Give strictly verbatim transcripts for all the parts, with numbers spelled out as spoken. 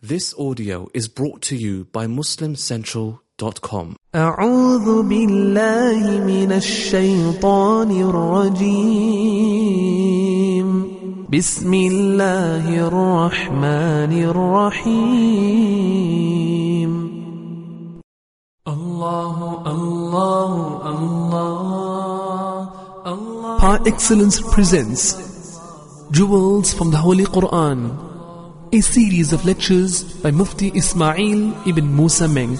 This audio is brought to you by Muslim Central dot com. أعوذ بالله من الشيطان الرجيم. بسم الله الرحمن الرحيم. الله الله الله الله. Par Excellence presents Jewels from the Holy Quran, a series of lectures by Mufti Ismail ibn Musa Menk.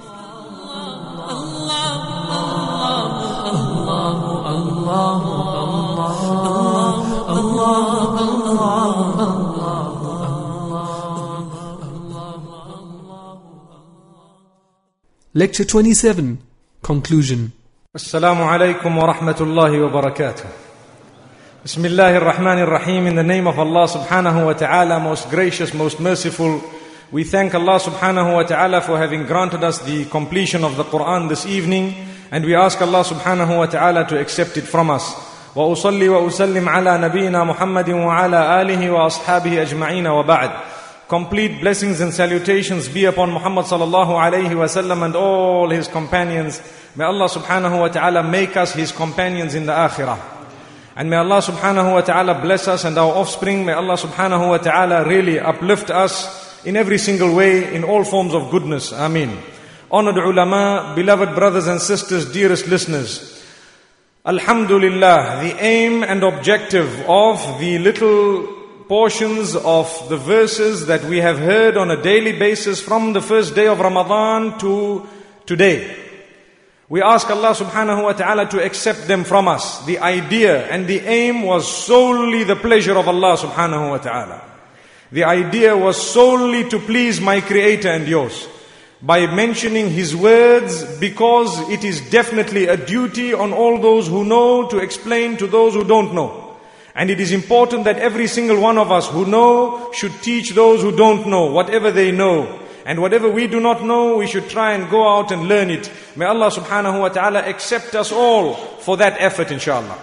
Lecture twenty-seven, Conclusion. Assalamu alaikum wa rahmatullahi wa barakatuh. Bismillahir Rahmanir Rahim. In the name of Allah subhanahu wa ta'ala, most gracious, most merciful, we thank Allah subhanahu wa ta'ala for having granted us the completion of the Quran this evening, and we ask Allah subhanahu wa ta'ala to accept it from us. Wa usalli wa usallim ala nabiyyina Muhammadin wa ala alihi wa ashabihi ajma'in wa ba'd. Complete blessings and salutations be upon Muhammad sallallahu alayhi wa sallam and all his companions. May Allah subhanahu wa ta'ala make us his companions in the akhirah. And may Allah subhanahu wa ta'ala bless us and our offspring. May Allah subhanahu wa ta'ala really uplift us in every single way, in all forms of goodness. Ameen. Honored ulama, beloved brothers and sisters, dearest listeners. Alhamdulillah, the aim and objective of the little portions of the verses that we have heard on a daily basis from the first day of Ramadan to today. We ask Allah subhanahu wa ta'ala to accept them from us. The idea and the aim was solely the pleasure of Allah subhanahu wa ta'ala. The idea was solely to please my Creator and yours, by mentioning His words, because it is definitely a duty on all those who know to explain to those who don't know. And it is important that every single one of us who know should teach those who don't know whatever they know. And whatever we do not know, we should try and go out and learn it. May Allah subhanahu wa ta'ala accept us all for that effort, inshallah.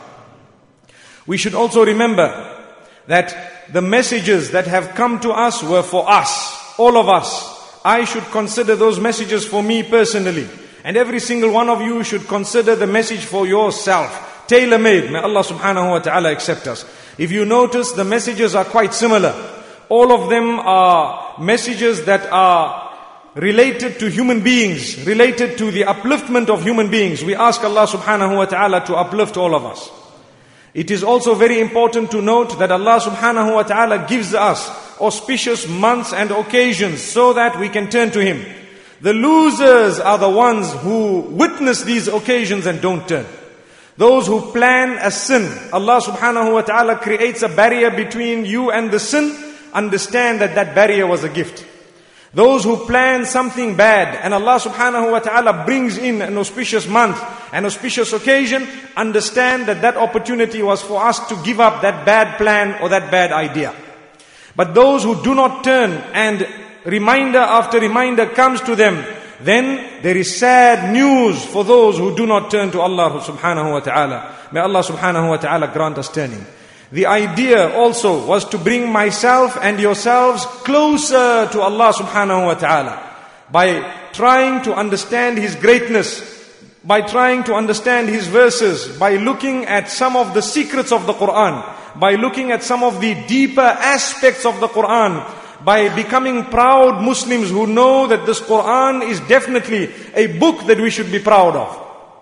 We should also remember that the messages that have come to us were for us, all of us. I should consider those messages for me personally. And every single one of you should consider the message for yourself. Tailor-made. May Allah subhanahu wa ta'ala accept us. If you notice, the messages are quite similar. All of them are messages that are related to human beings, related to the upliftment of human beings. We ask Allah subhanahu wa ta'ala to uplift all of us. It is also very important to note that Allah subhanahu wa ta'ala gives us auspicious months and occasions so that we can turn to Him. The losers are the ones who witness these occasions and don't turn. Those who plan a sin, Allah subhanahu wa ta'ala creates a barrier between you and the sin. Understand that that barrier was a gift. Those who plan something bad and Allah subhanahu wa ta'ala brings in an auspicious month, an auspicious occasion, understand that that opportunity was for us to give up that bad plan or that bad idea. But those who do not turn and reminder after reminder comes to them, then there is sad news for those who do not turn to Allah subhanahu wa ta'ala. May Allah subhanahu wa ta'ala grant us turning. The idea also was to bring myself and yourselves closer to Allah subhanahu wa ta'ala by trying to understand His greatness, by trying to understand His verses, by looking at some of the secrets of the Quran, by looking at some of the deeper aspects of the Quran, by becoming proud Muslims who know that this Quran is definitely a book that we should be proud of.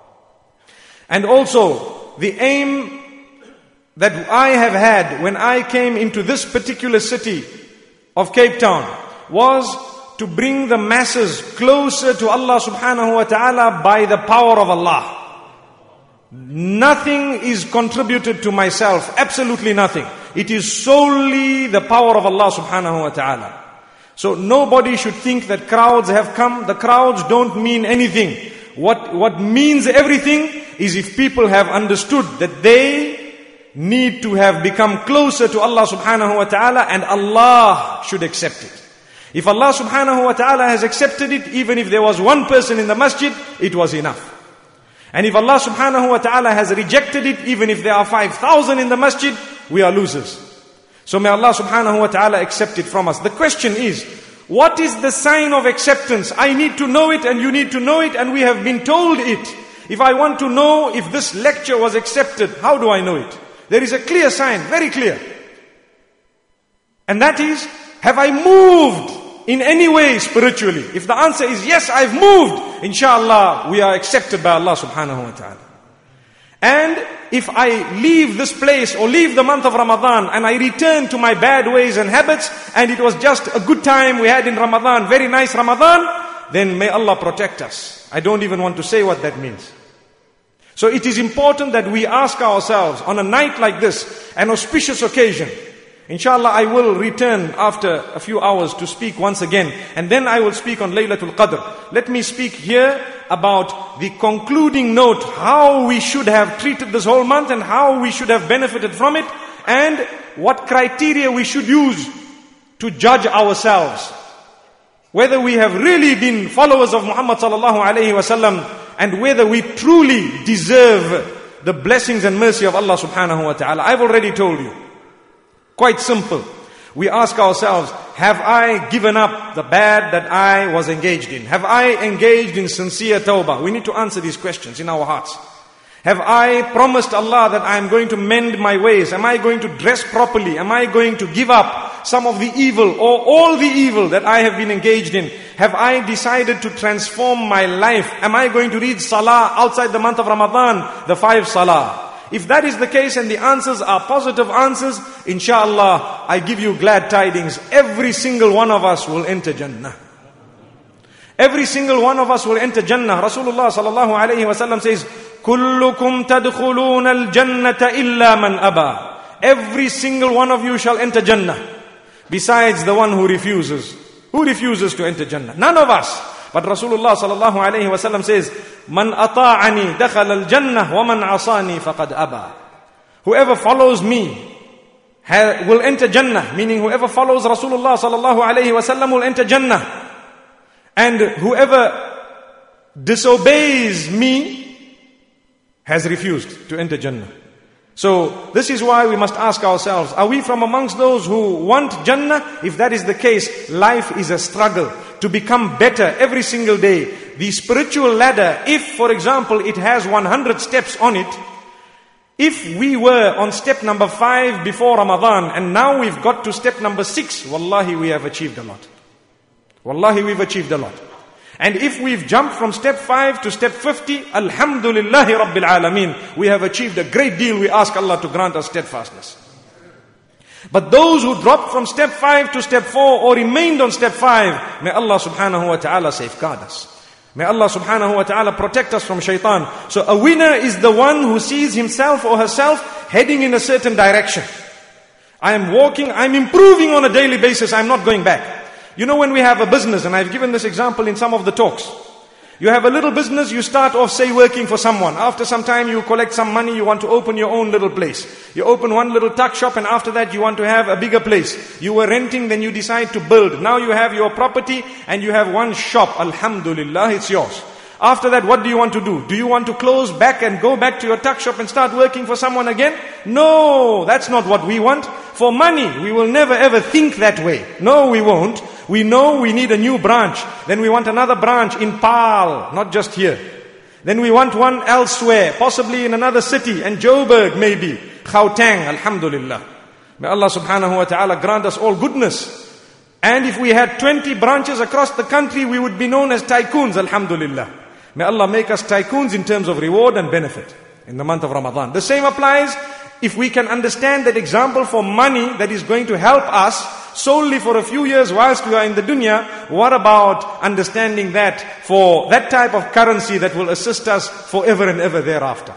And also, the aim that I have had when I came into this particular city of Cape Town was to bring the masses closer to Allah subhanahu wa ta'ala by the power of Allah. Nothing is contributed to myself, absolutely nothing. It is solely the power of Allah subhanahu wa ta'ala. So nobody should think that crowds have come. The crowds don't mean anything. What, what means everything is if people have understood that they need to have become closer to Allah subhanahu wa ta'ala, and Allah should accept it. If Allah subhanahu wa ta'ala has accepted it, even if there was one person in the masjid, it was enough. And if Allah subhanahu wa ta'ala has rejected it, even if there are five thousand in the masjid, we are losers. So may Allah subhanahu wa ta'ala accept it from us. The question is, What is the sign of acceptance? I need to know it and you need to know it, and we have been told it. If I want to know if this lecture was accepted, how do I know it? There is a clear sign, very clear. And that is, have I moved in any way spiritually? If the answer is yes, I've moved, inshallah, we are accepted by Allah subhanahu wa ta'ala. And if I leave this place or leave the month of Ramadan and I return to my bad ways and habits, and it was just a good time we had in Ramadan, very nice Ramadan, then may Allah protect us. I don't even want to say what that means. So it is important that we ask ourselves on a night like this, an auspicious occasion. Inshallah, I will return after a few hours to speak once again, and then I will speak on Laylatul Qadr. Let me speak here about the concluding note, how we should have treated this whole month and how we should have benefited from it, and what criteria we should use to judge ourselves. Whether we have really been followers of Muhammad sallallahu alayhi wasallam, and whether we truly deserve the blessings and mercy of Allah subhanahu wa ta'ala. I've already told you. Quite simple. We ask ourselves, have I given up the bad that I was engaged in? Have I engaged in sincere tawbah? We need to answer these questions in our hearts. Have I promised Allah that I am going to mend my ways? Am I going to dress properly? Am I going to give up some of the evil or all the evil that I have been engaged in? Have I decided to transform my life? Am I going to read salah outside the month of Ramadan, the five salah? If that is the case and the answers are positive answers, inshallah, I give you glad tidings. Every single one of us will enter Jannah. Every single one of us will enter Jannah. Rasulullah sallallahu alayhi wa sallam says, كُلُّكُمْ تَدْخُلُونَ الْجَنَّةَ إِلَّا مَنْ أَبَى. Every single one of you shall enter Jannah, besides the one who refuses. Who refuses to enter Jannah? None of us. But Rasulullah sallallahu alayhi wa sallam says, Man ata'ani dakhala al-jannah wa man asani faqad aba. Whoever follows me will enter Jannah, meaning whoever follows Rasulullah sallallahu alayhi wa sallam will enter Jannah. And whoever disobeys me has refused to enter Jannah. So this is why we must ask ourselves, are we from amongst those who want Jannah? If that is the case, life is a struggle to become better every single day. The spiritual ladder, if for example it has one hundred steps on it, if we were on step number five before Ramadan and now we've got to step number six, wallahi we have achieved a lot. Wallahi we've achieved a lot. And if we've jumped from step five to step fifty, alhamdulillahi rabbil alameen, we have achieved a great deal. We ask Allah to grant us steadfastness. But those who dropped from step five to step four or remained on step five, may Allah subhanahu wa ta'ala safeguard us. May Allah subhanahu wa ta'ala protect us from shaitan. So a winner is the one who sees himself or herself heading in a certain direction. I am walking, I'm improving on a daily basis, I'm not going back. You know, when we have a business, and I've given this example in some of the talks. You have a little business, you start off, say, working for someone. After some time, you collect some money, you want to open your own little place. You open one little tuck shop, and after that, you want to have a bigger place. You were renting, then you decide to build. Now you have your property, and you have one shop. Alhamdulillah, it's yours. After that, what do you want to do? Do you want to close back and go back to your tuck shop and start working for someone again? No, that's not what we want. For money, we will never ever think that way. No, we won't. We know we need a new branch. Then we want another branch in Paarl, not just here. Then we want one elsewhere, possibly in another city, and Joburg maybe, Gauteng, alhamdulillah. May Allah subhanahu wa ta'ala grant us all goodness. And if we had twenty branches across the country, we would be known as tycoons, alhamdulillah. May Allah make us tycoons in terms of reward and benefit in the month of Ramadan. The same applies if we can understand that example for money that is going to help us solely for a few years whilst we are in the dunya. What about understanding that for that type of currency that will assist us forever and ever thereafter?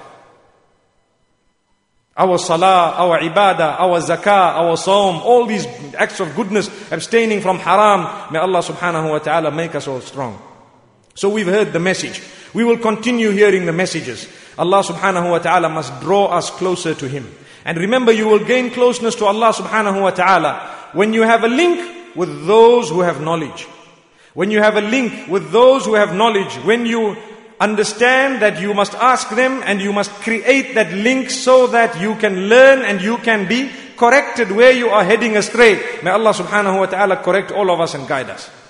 Our salah, our ibadah, our zakah, our sawm, all these acts of goodness, abstaining from haram. May Allah subhanahu wa ta'ala make us all strong. So we've heard the message. We will continue hearing the messages. Allah subhanahu wa ta'ala must draw us closer to Him. And remember, you will gain closeness to Allah subhanahu wa ta'ala when you have a link with those who have knowledge. When you have a link with those who have knowledge, when you understand that you must ask them and you must create that link so that you can learn and you can be corrected where you are heading astray. May Allah subhanahu wa ta'ala correct all of us and guide us.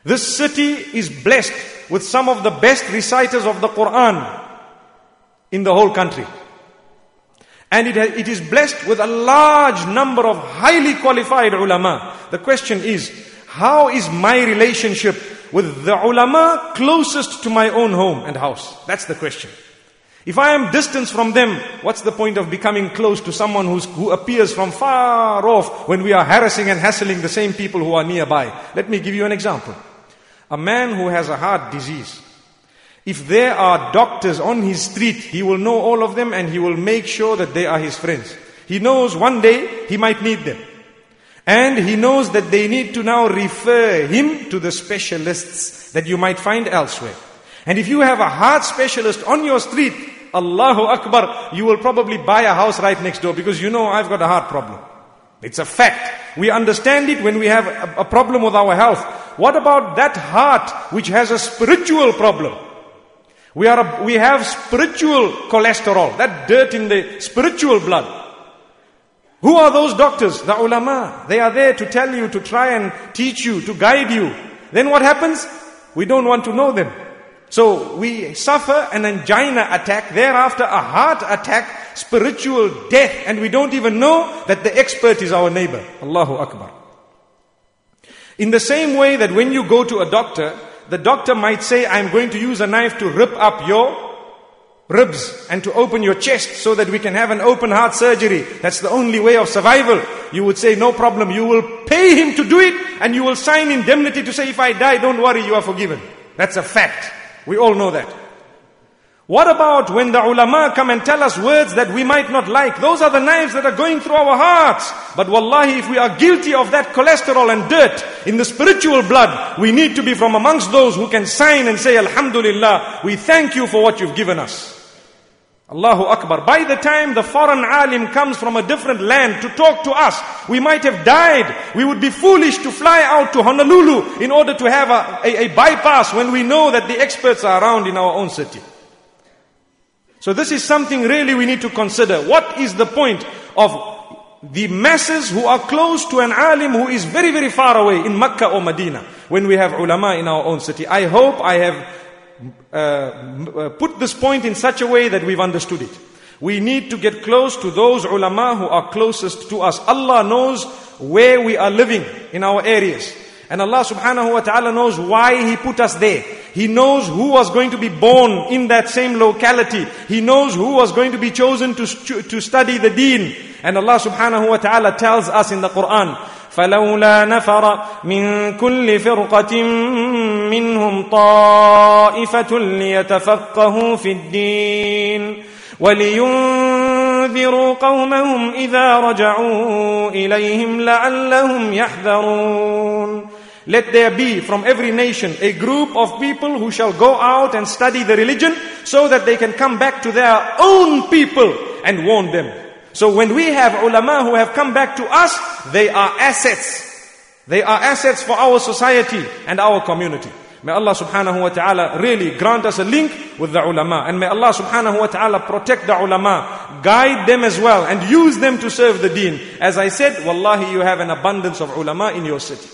This city is blessed with some of the best reciters of the Quran in the whole country. And it, it is blessed with a large number of highly qualified ulama. The question is, how is my relationship with the ulama closest to my own home and house? That's the question. If I am distant from them, what's the point of becoming close to someone who's, who appears from far off when we are harassing and hassling the same people who are nearby? Let me give you an example. A man who has a heart disease, if there are doctors on his street, he will know all of them and he will make sure that they are his friends. He knows one day he might need them. And he knows that they need to now refer him to the specialists that you might find elsewhere. And if you have a heart specialist on your street, Allahu Akbar, you will probably buy a house right next door because you know I've got a heart problem. It's a fact. We understand it when we have a, a problem with our health. What about that heart which has a spiritual problem? We are a, we have spiritual cholesterol, that dirt in the spiritual blood. Who are those doctors? The ulama. They are there to tell you, to try and teach you, to guide you. Then what happens? We don't want to know them. So we suffer an angina attack, thereafter a heart attack, spiritual death, and we don't even know that the expert is our neighbor. Allahu Akbar. In the same way that when you go to a doctor, the doctor might say, I'm going to use a knife to rip up your ribs and to open your chest so that we can have an open heart surgery. That's the only way of survival. You would say, no problem. You will pay him to do it and you will sign indemnity to say, if I die, don't worry, you are forgiven. That's a fact. We all know that. What about when the ulama come and tell us words that we might not like? Those are the knives that are going through our hearts. But wallahi, if we are guilty of that cholesterol and dirt in the spiritual blood, we need to be from amongst those who can sign and say, Alhamdulillah, we thank you for what you've given us. Allahu Akbar. By the time the foreign alim comes from a different land to talk to us, we might have died. We would be foolish to fly out to Honolulu in order to have a, a, a bypass when we know that the experts are around in our own city. So this is something really we need to consider. What is the point of the masses who are close to an alim who is very, very far away in Mecca or Medina when we have ulama in our own city? I hope I have uh, put this point in such a way that we've understood it. We need to get close to those ulama who are closest to us. Allah knows where we are living in our areas. And Allah subhanahu wa ta'ala knows why He put us there. He knows who was going to be born in that same locality. He knows who was going to be chosen to, to study the deen. And Allah subhanahu wa ta'ala tells us in the Quran, فَلَوْلَا نَفَرَ مِن كُلِّ فِرْقَةٍ مِّنْهُمْ طَائِفَةٌ لِيَتَفَقَّهُوا فِي الدِّينِ وَلِيُنذِرُوا قَوْمَهُمْ إِذَا رَجَعُوا إِلَيْهِمْ لَعَلَّهُمْ يَحْذَرُونَ. Let there be from every nation a group of people who shall go out and study the religion so that they can come back to their own people and warn them. So when we have ulama who have come back to us, they are assets. They are assets for our society and our community. May Allah subhanahu wa ta'ala really grant us a link with the ulama. And may Allah subhanahu wa ta'ala protect the ulama, guide them as well, and use them to serve the deen. As I said, wallahi, you have an abundance of ulama in your city.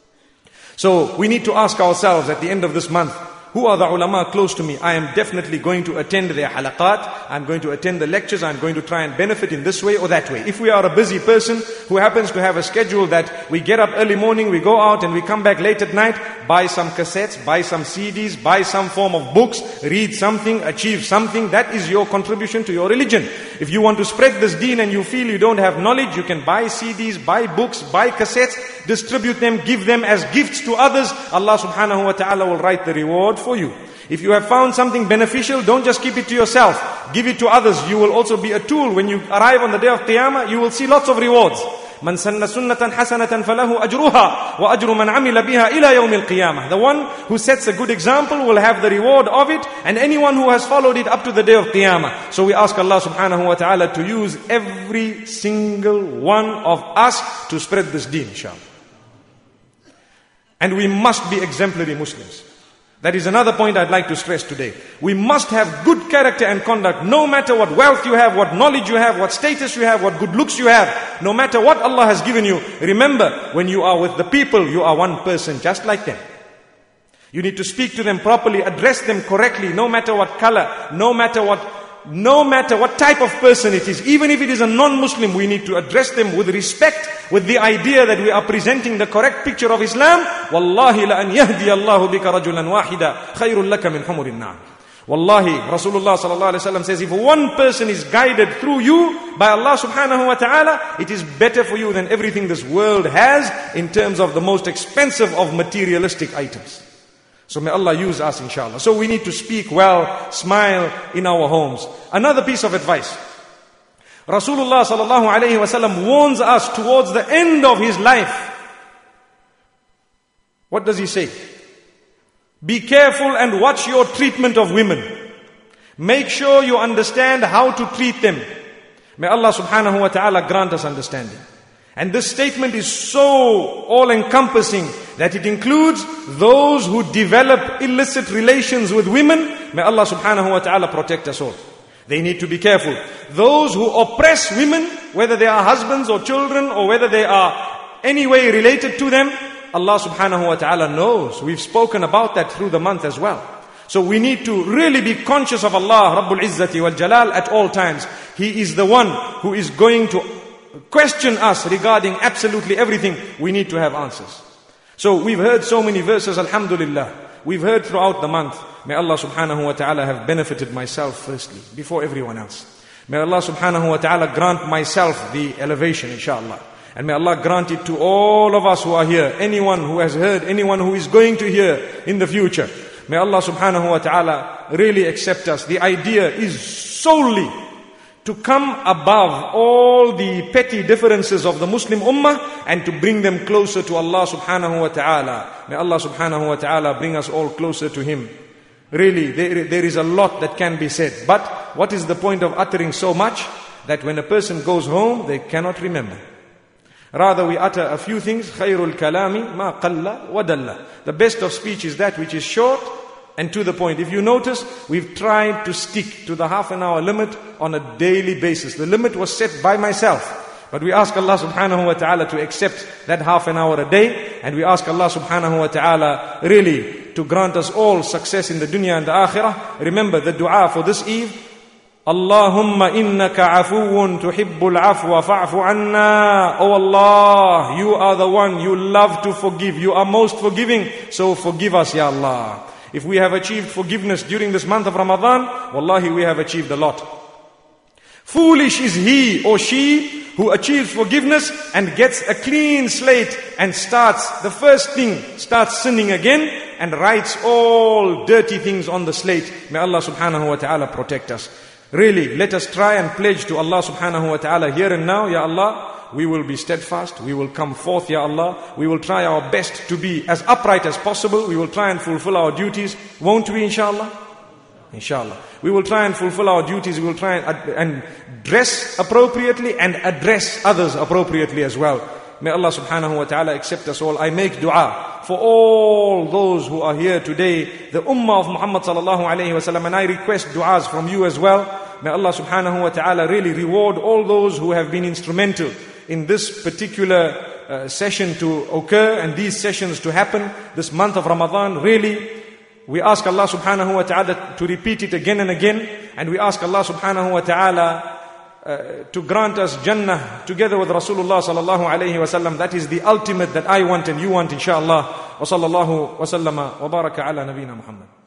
So we need to ask ourselves at the end of this month, who are the ulama close to me? I am definitely going to attend their halaqat. I'm going to attend the lectures. I'm going to try and benefit in this way or that way. If we are a busy person who happens to have a schedule that we get up early morning, we go out and we come back late at night, buy some cassettes, buy some C Ds, buy some form of books, read something, achieve something. That is your contribution to your religion. If you want to spread this deen and you feel you don't have knowledge, you can buy C Ds, buy books, buy cassettes, distribute them, give them as gifts to others. Allah subhanahu wa ta'ala will write the reward for you. If you have found something beneficial, don't just keep it to yourself. Give it to others. You will also be a tool. When you arrive on the day of Qiyamah, you will see lots of rewards. من سن سنة حسنة فله أجرها وأجر من عمل بها إلى يوم القيامة. The one who sets a good example will have the reward of it, and anyone who has followed it up to the day of Qiyamah. So we ask Allah subhanahu wa ta'ala to use every single one of us to spread this deen, inshallah. And we must be exemplary Muslims. That is another point I'd like to stress today. We must have good character and conduct, no matter what wealth you have, what knowledge you have, what status you have, what good looks you have, no matter what Allah has given you. Remember, when you are with the people, you are one person just like them. You need to speak to them properly, address them correctly, no matter what color, no matter what, no matter what type of person it is. Even if it is a non-Muslim, we need to address them with respect, with the idea that we are presenting the correct picture of Islam. Wallahi la an yahdi Allahu bika rajulan wahida khayrun laka min humurin na'am. Wallahi, Rasulullah sallallahu alaihi wasallam says, if one person is guided through you by Allah subhanahu wa ta'ala, it is better for you than everything this world has in terms of the most expensive of materialistic items. So may Allah use us, inshallah. So we need to speak well, smile in our homes. Another piece of advice. Rasulullah sallallahu alayhi wasallam warns us towards the end of his life. What does he say? Be careful and watch your treatment of women. Make sure you understand how to treat them. May Allah subhanahu wa ta'ala grant us understanding. And this statement is so all-encompassing that it includes those who develop illicit relations with women. May Allah subhanahu wa ta'ala protect us all. They need to be careful. Those who oppress women, whether they are husbands or children or whether they are any way related to them, Allah subhanahu wa ta'ala knows. We've spoken about that through the month as well. So we need to really be conscious of Allah Rabbul Izzati wal Jalal at all times. He is the one who is going to question us regarding absolutely everything. We need to have answers. So we've heard so many verses, alhamdulillah. We've heard throughout the month. May Allah subhanahu wa ta'ala have benefited myself firstly, before everyone else. May Allah subhanahu wa ta'ala grant myself the elevation, inshallah. And may Allah grant it to all of us who are here. Anyone who has heard, anyone who is going to hear in the future. May Allah subhanahu wa ta'ala really accept us. The idea is solely to come above all the petty differences of the Muslim Ummah and to bring them closer to Allah subhanahu wa ta'ala. May Allah subhanahu wa ta'ala bring us all closer to Him. Really, there, there is a lot that can be said. But what is the point of uttering so much? That when a person goes home, they cannot remember. Rather, we utter a few things. خَيْرُ الْكَلَامِ مَا قَلَّ وَدَلَّ. The best of speech is that which is short and to the point. If you notice, we've tried to stick to the half an hour limit on a daily basis. The limit was set by myself. But we ask Allah subhanahu wa ta'ala to accept that half an hour a day. And we ask Allah subhanahu wa ta'ala really to grant us all success in the dunya and the akhirah. Remember the dua for this eve. Allahumma innaka afuun tuhibbul afwa fa'fu anna. Oh Allah, you are the one, you love to forgive. You are most forgiving. So forgive us, Ya Allah. If we have achieved forgiveness during this month of Ramadan, wallahi we have achieved a lot. Foolish is he or she who achieves forgiveness and gets a clean slate and starts, the first thing, starts sinning again and writes all dirty things on the slate. May Allah subhanahu wa ta'ala protect us. Really, let us try and pledge to Allah subhanahu wa ta'ala here and now, Ya Allah, we will be steadfast, we will come forth, Ya Allah, we will try our best to be as upright as possible, we will try and fulfill our duties, won't we, inshallah? Inshallah. We will try and fulfill our duties, we will try and, and dress appropriately and address others appropriately as well. May Allah subhanahu wa ta'ala accept us all. I make dua for all those who are here today, the ummah of Muhammad sallallahu alayhi wa sallam, and I request duas from you as well. May Allah subhanahu wa ta'ala really reward all those who have been instrumental in this particular uh, session to occur and these sessions to happen this month of Ramadan. Really, we ask Allah subhanahu wa ta'ala to repeat it again and again, and we ask Allah subhanahu wa ta'ala Uh, to grant us Jannah together with Rasulullah sallallahu alayhi wa sallam. That is the ultimate that I want and you want, inshallah. Wa sallallahu wa sallama wa baraka ala nabina Muhammad.